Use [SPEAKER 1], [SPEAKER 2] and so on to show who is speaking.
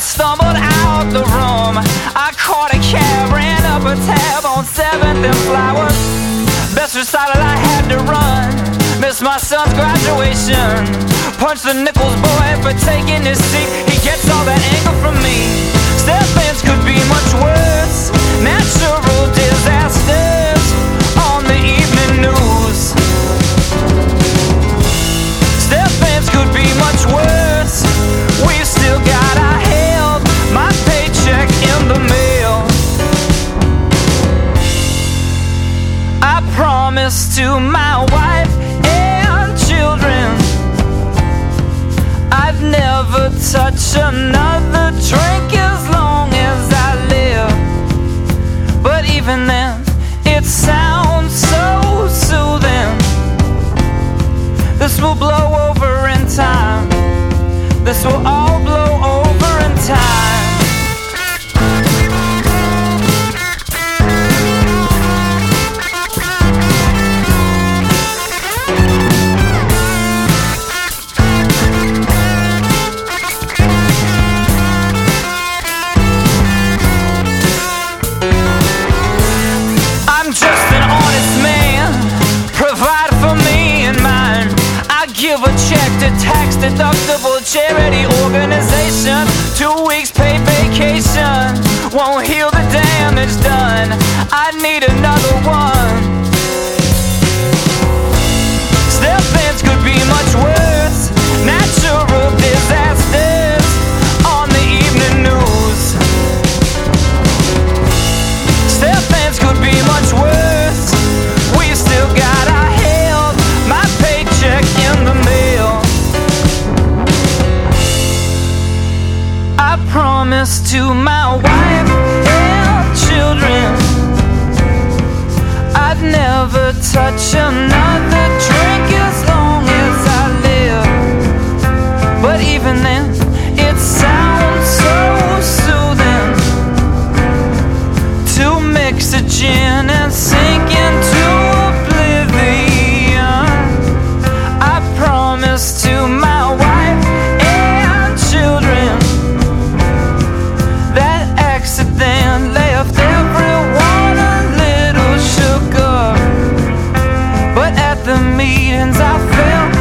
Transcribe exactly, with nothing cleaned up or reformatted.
[SPEAKER 1] stumbled out the room. I caught a cab, ran up a tab on seventh and Flowers. Best recital, I had to run. Missed my son's graduation. Punched the Nichols boy for taking his seat. He gets all that anger from me. Step-ins could be much worse. Natural disasters on the evening news. Step-ins could be much worse. We've still got our help. My paycheck in the mail. I promised to my wife and children I'd never touch another drink as long as I live. But even then, it sounds so soothing. This will blow over in time. This will all blow over in time. I'm just an honest man, provide for me and mine. I give a check to tax-deductible charity organization. Two weeks paid vacation won't heal the damage done. I need another one. Step-ins could be much worse. Natural disasters on the evening news. Step-ins could be much worse. We've still got our help. My paycheck in the mail. I promised to my wife and children I'd never touch another drink as long as I live. But even then, it sounds so soothing to mix a gin and sink into oblivion. I promised to my wife and children that accident left everyone a little shook up. But at the meetings I felt